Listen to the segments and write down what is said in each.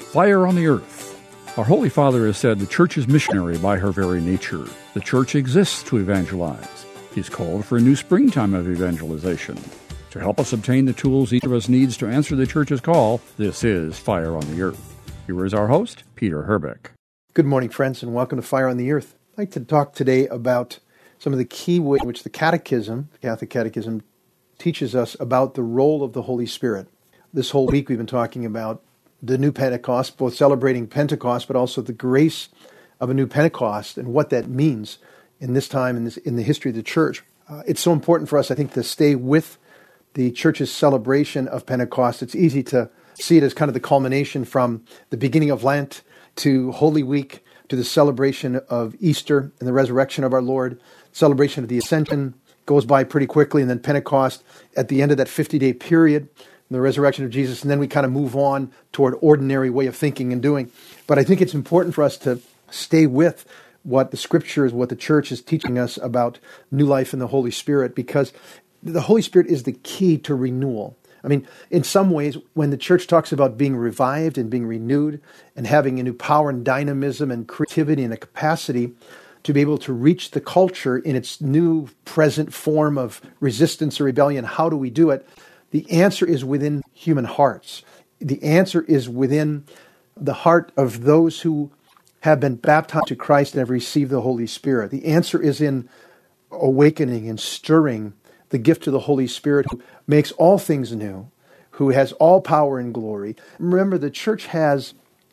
Fire on the Earth. Our Holy Father has said the Church is missionary by her very nature. The Church exists to evangelize. He's called for a new springtime of evangelization. To help us obtain the tools each of us needs to answer the Church's call, this is Fire on the Earth. Here is our host, Peter Herbeck. Good morning, friends, and welcome to Fire on the Earth. I'd like to talk today about some of the key ways in which the Catechism, the Catholic Catechism, teaches us about the role of the Holy Spirit. This whole week we've been talking about the new Pentecost, both celebrating Pentecost, but also the grace of a new Pentecost and what that means in this time in the history of the Church. It's so important for us, I think, to stay with the Church's celebration of Pentecost. It's easy to see it as kind of the culmination from the beginning of Lent to Holy Week to the celebration of Easter and the resurrection of our Lord, celebration of the Ascension goes by pretty quickly, and then Pentecost at the end of that 50-day period, the resurrection of Jesus, and then we kind of move on toward ordinary way of thinking and doing. But I think it's important for us to stay with what the Scriptures, what the Church is teaching us about new life in the Holy Spirit, because the Holy Spirit is the key to renewal. I mean, in some ways, when the Church talks about being revived and being renewed and having a new power and dynamism and creativity and a capacity to be able to reach the culture in its new present form of resistance or rebellion, how do we do it? The answer is within human hearts. The answer is within the heart of those who have been baptized to Christ and have received the Holy Spirit. The answer is in awakening and stirring the gift of the Holy Spirit, who makes all things new, who has all power and glory. Remember, the Church has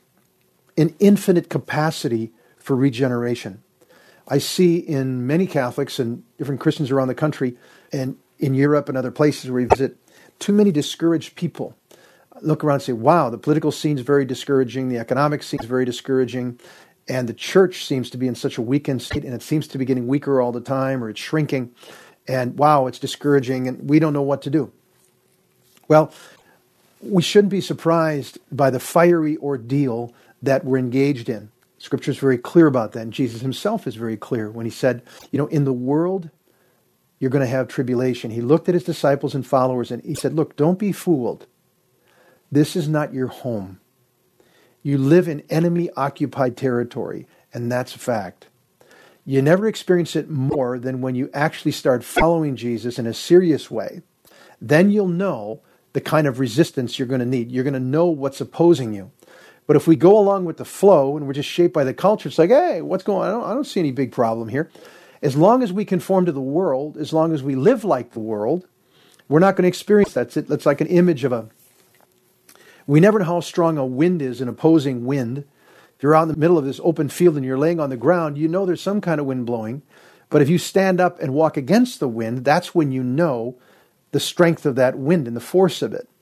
an infinite capacity for regeneration. I see in many Catholics and different Christians around the country and in Europe and other places where we visit, too many discouraged people look around and say, wow, the political scene is very discouraging, the economic scene is very discouraging, and the Church seems to be in such a weakened state, and it seems to be getting weaker all the time, or it's shrinking, and wow, it's discouraging, and we don't know what to do. Well, we shouldn't be surprised by the fiery ordeal that we're engaged in. Scripture is very clear about that, and Jesus himself is very clear when he said, in the world, you're going to have tribulation. He looked at his disciples and followers and he said, look, don't be fooled. This is not your home. You live in enemy-occupied territory, and that's a fact. You never experience it more than when you actually start following Jesus in a serious way. Then you'll know the kind of resistance you're going to need. You're going to know what's opposing you. But if we go along with the flow and we're just shaped by the culture, it's like, hey, what's going on? I don't see any big problem here. As long as we conform to the world, as long as we live like the world, we're not going to experience that. It's like an image of we never know how strong a wind is, an opposing wind. If you're out in the middle of this open field and you're laying on the ground, you know there's some kind of wind blowing. But if you stand up and walk against the wind, that's when you know the strength of that wind and the force of it.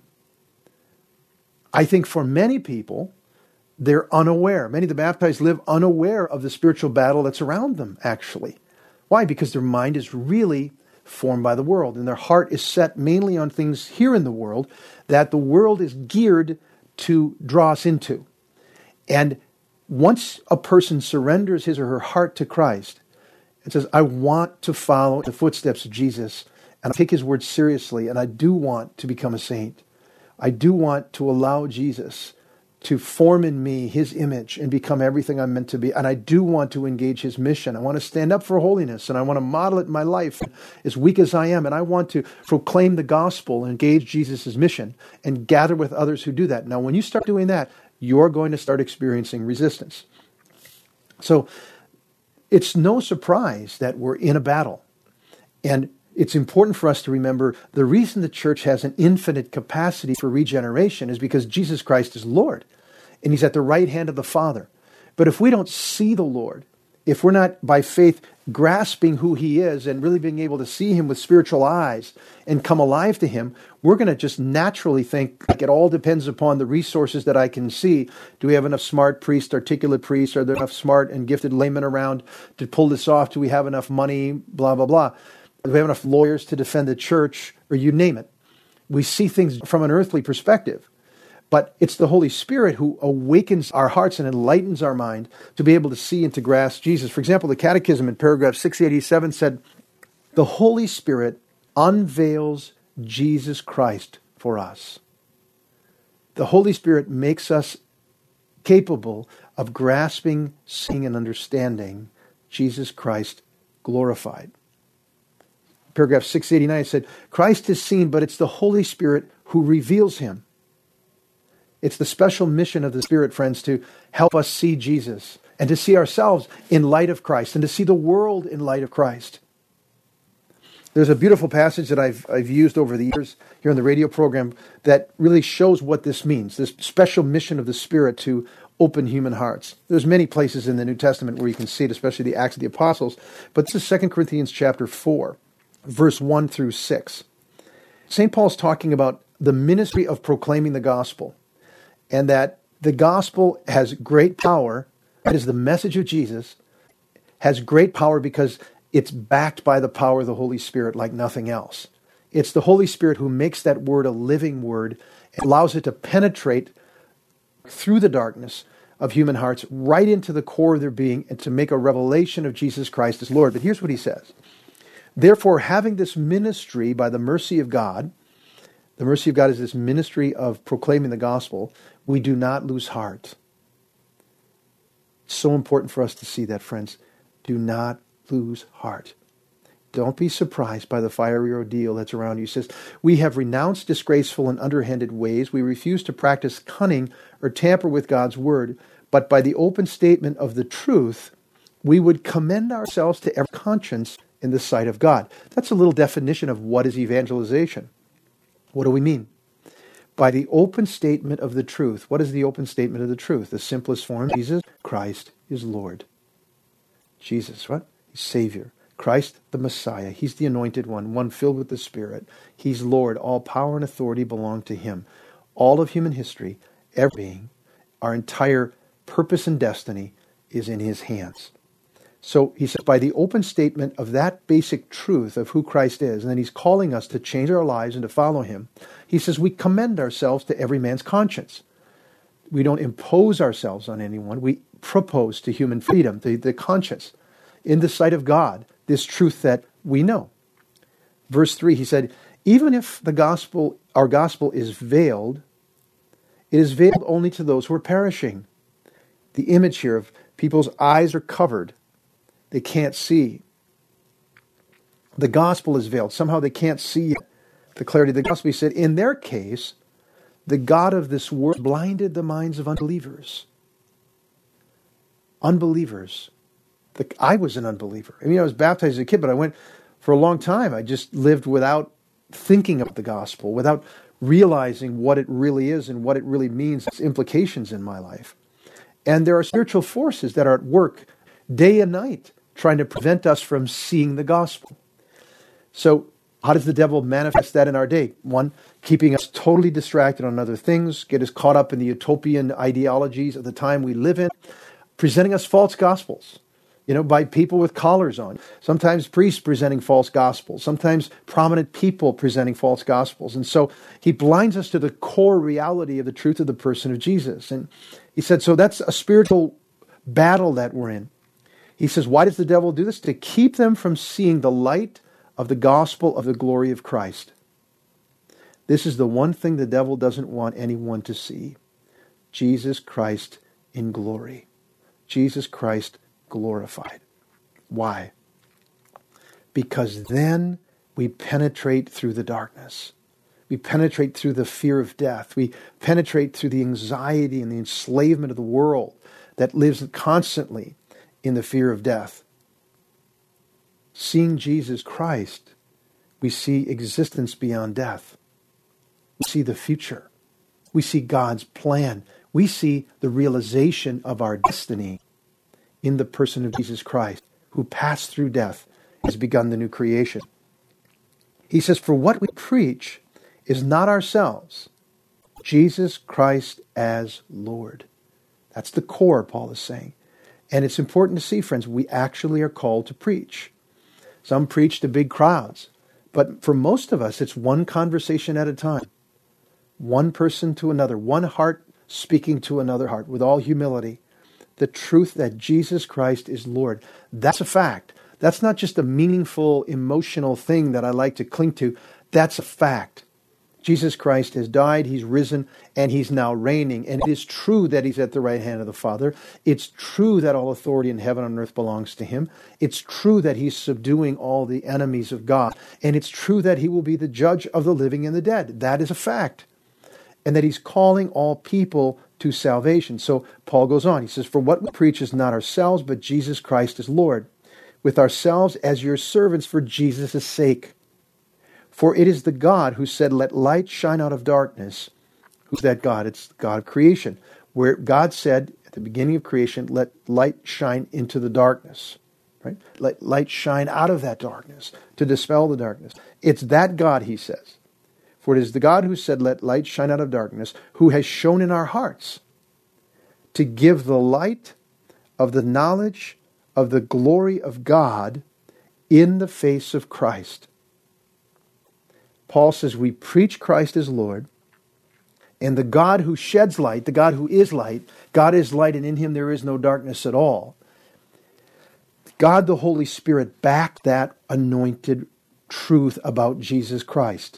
I think for many people, they're unaware. Many of the baptized live unaware of the spiritual battle that's around them, actually. Why? Because their mind is really formed by the world, and their heart is set mainly on things here in the world that the world is geared to draw us into. And once a person surrenders his or her heart to Christ and says, I want to follow the footsteps of Jesus, and I take his word seriously, and I do want to become a saint. I do want to allow Jesus to form in me his image and become everything I'm meant to be. And I do want to engage his mission. I want to stand up for holiness, and I want to model it in my life as weak as I am. And I want to proclaim the gospel and engage Jesus' mission and gather with others who do that. Now, when you start doing that, you're going to start experiencing resistance. So it's no surprise that we're in a battle. And it's important for us to remember the reason the Church has an infinite capacity for regeneration is because Jesus Christ is Lord, and he's at the right hand of the Father. But if we don't see the Lord, if we're not by faith grasping who he is and really being able to see him with spiritual eyes and come alive to him, we're going to just naturally think like it all depends upon the resources that I can see. Do we have enough smart priests, articulate priests? Are there enough smart and gifted laymen around to pull this off? Do we have enough money? Blah, blah, blah. Do we have enough lawyers to defend the church? Or you name it. We see things from an earthly perspective. But it's the Holy Spirit who awakens our hearts and enlightens our mind to be able to see and to grasp Jesus. For example, the Catechism in paragraph 687 said, the Holy Spirit unveils Jesus Christ for us. The Holy Spirit makes us capable of grasping, seeing, and understanding Jesus Christ glorified. Paragraph 689 said, Christ is seen, but it's the Holy Spirit who reveals him. It's the special mission of the Spirit, friends, to help us see Jesus and to see ourselves in light of Christ and to see the world in light of Christ. There's a beautiful passage that I've used over the years here on the radio program that really shows what this means, this special mission of the Spirit to open human hearts. There's many places in the New Testament where you can see it, especially the Acts of the Apostles, but this is 2 Corinthians chapter 4, verse 1 through 6. St. Paul's talking about the ministry of proclaiming the gospel, and that the gospel has great power. That is, the message of Jesus has great power because it's backed by the power of the Holy Spirit like nothing else. It's the Holy Spirit who makes that word a living word and allows it to penetrate through the darkness of human hearts right into the core of their being and to make a revelation of Jesus Christ as Lord. But here's what he says. Therefore, having this ministry by the mercy of God is this ministry of proclaiming the gospel, we do not lose heart. It's so important for us to see that, friends. Do not lose heart. Don't be surprised by the fiery ordeal that's around you. He says, we have renounced disgraceful and underhanded ways. We refuse to practice cunning or tamper with God's word. But by the open statement of the truth, we would commend ourselves to every conscience in the sight of God. That's a little definition of what is evangelization. What do we mean? By the open statement of the truth. What is the open statement of the truth? The simplest form, Jesus Christ is Lord. Jesus, what? He's Savior. Christ, the Messiah. He's the anointed one filled with the Spirit. He's Lord. All power and authority belong to him. All of human history, every being, our entire purpose and destiny is in his hands. So he says, by the open statement of that basic truth of who Christ is, and then he's calling us to change our lives and to follow him, he says we commend ourselves to every man's conscience. We don't impose ourselves on anyone. We propose to human freedom, the conscience, in the sight of God, this truth that we know. Verse 3, he said, even if our gospel is veiled, it is veiled only to those who are perishing. The image here of people's eyes are covered. They can't see. The gospel is veiled. Somehow they can't see the clarity of the gospel. He said, in their case, the God of this world blinded the minds of unbelievers. Unbelievers. I was an unbeliever. I was baptized as a kid, but I went for a long time. I just lived without thinking of the gospel, without realizing what it really is and what it really means, its implications in my life. And there are spiritual forces that are at work day and night, trying to prevent us from seeing the gospel. So how does the devil manifest that in our day? One, keeping us totally distracted on other things, get us caught up in the utopian ideologies of the time we live in, presenting us false gospels, by people with collars on. Sometimes priests presenting false gospels, sometimes prominent people presenting false gospels. And so he blinds us to the core reality of the truth of the person of Jesus. And he said, so that's a spiritual battle that we're in. He says, why does the devil do this? To keep them from seeing the light of the gospel of the glory of Christ. This is the one thing the devil doesn't want anyone to see. Jesus Christ in glory. Jesus Christ glorified. Why? Because then we penetrate through the darkness. We penetrate through the fear of death. We penetrate through the anxiety and the enslavement of the world that lives constantly in the fear of death. Seeing Jesus Christ, we see existence beyond death. We see the future. We see God's plan. We see the realization of our destiny in the person of Jesus Christ, who passed through death, has begun the new creation. He says, for what we preach is not ourselves, Jesus Christ as Lord. That's the core, Paul is saying. And it's important to see, friends, we actually are called to preach. Some preach to big crowds, but for most of us, it's one conversation at a time. One person to another, one heart speaking to another heart with all humility. The truth that Jesus Christ is Lord. That's a fact. That's not just a meaningful, emotional thing that I like to cling to. That's a fact. Jesus Christ has died, he's risen, and he's now reigning. And it is true that he's at the right hand of the Father. It's true that all authority in heaven and earth belongs to him. It's true that he's subduing all the enemies of God. And it's true that he will be the judge of the living and the dead. That is a fact. And that he's calling all people to salvation. So Paul goes on. He says, "For what we preach is not ourselves, but Jesus Christ is Lord, with ourselves as your servants for Jesus' sake. For it is the God who said, 'Let light shine out of darkness.'" Who's that God? It's the God of creation. Where God said at the beginning of creation, "Let light shine into the darkness." Right? Let light shine out of that darkness to dispel the darkness. It's that God, he says. For it is the God who said, "Let light shine out of darkness," who has shone in our hearts to give the light of the knowledge of the glory of God in the face of Christ. Paul says we preach Christ as Lord, and the God who sheds light, the God who is light, God is light, and in him there is no darkness at all. God the Holy Spirit backed that anointed truth about Jesus Christ.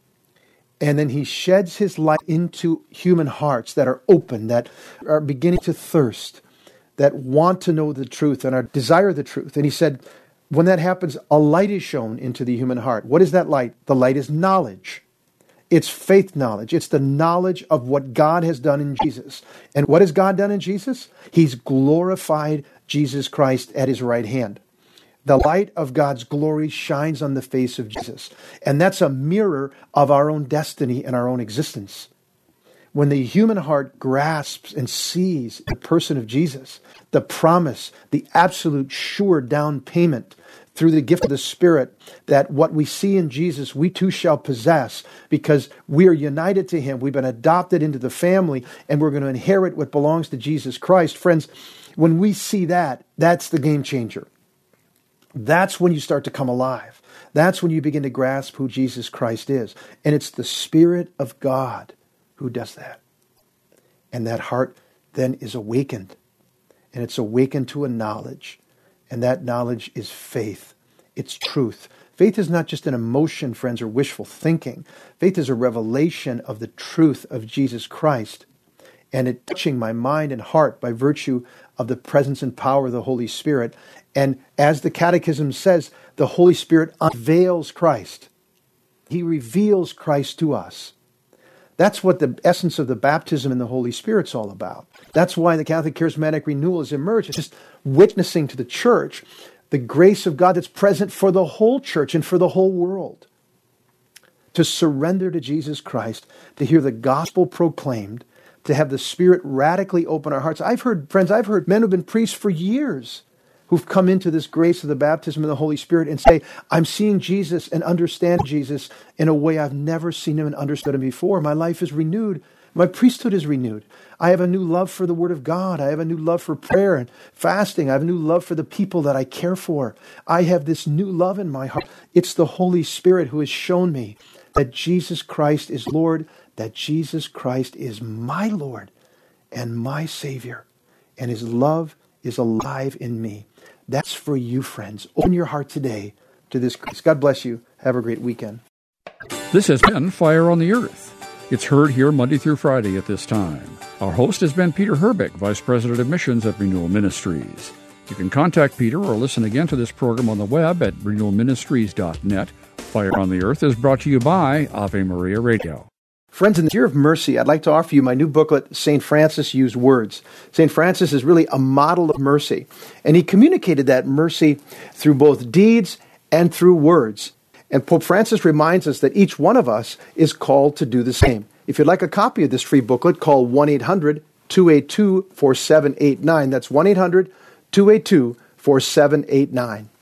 And then he sheds his light into human hearts that are open, that are beginning to thirst, that want to know the truth and are desire the truth. And he said, when that happens, a light is shown into the human heart. What is that light? The light is knowledge. It's faith knowledge. It's the knowledge of what God has done in Jesus. And what has God done in Jesus? He's glorified Jesus Christ at his right hand. The light of God's glory shines on the face of Jesus. And that's a mirror of our own destiny and our own existence. When the human heart grasps and sees the person of Jesus, the promise, the absolute sure down payment through the gift of the Spirit, that what we see in Jesus, we too shall possess because we are united to him. We've been adopted into the family and we're going to inherit what belongs to Jesus Christ. Friends, when we see that, that's the game changer. That's when you start to come alive. That's when you begin to grasp who Jesus Christ is. And it's the Spirit of God who does that. And that heart then is awakened. And it's awakened to a knowledge. And that knowledge is faith. It's truth. Faith is not just an emotion, friends, or wishful thinking. Faith is a revelation of the truth of Jesus Christ. And it touching my mind and heart by virtue of the presence and power of the Holy Spirit. And as the Catechism says, the Holy Spirit unveils Christ. He reveals Christ to us. That's what the essence of the baptism in the Holy Spirit's all about. That's why the Catholic Charismatic Renewal has emerged. It's just witnessing to the church the grace of God that's present for the whole church and for the whole world. To surrender to Jesus Christ, to hear the gospel proclaimed, to have the Spirit radically open our hearts. I've heard men who've been priests for years who've come into this grace of the baptism of the Holy Spirit and say, I'm seeing Jesus and understand Jesus in a way I've never seen him and understood him before. My life is renewed. My priesthood is renewed. I have a new love for the Word of God. I have a new love for prayer and fasting. I have a new love for the people that I care for. I have this new love in my heart. It's the Holy Spirit who has shown me that Jesus Christ is Lord, that Jesus Christ is my Lord and my Savior, and his love is alive in me. That's for you, friends. Open your heart today to this grace. God bless you. Have a great weekend. This has been Fire on the Earth. It's heard here Monday through Friday at this time. Our host has been Peter Herbeck, Vice President of Missions at Renewal Ministries. You can contact Peter or listen again to this program on the web at renewalministries.net. Fire on the Earth is brought to you by Ave Maria Radio. Friends, in the year of mercy, I'd like to offer you my new booklet, St. Francis Used Words. St. Francis is really a model of mercy, and he communicated that mercy through both deeds and through words. And Pope Francis reminds us that each one of us is called to do the same. If you'd like a copy of this free booklet, call 1-800-282-4789. That's 1-800-282-4789.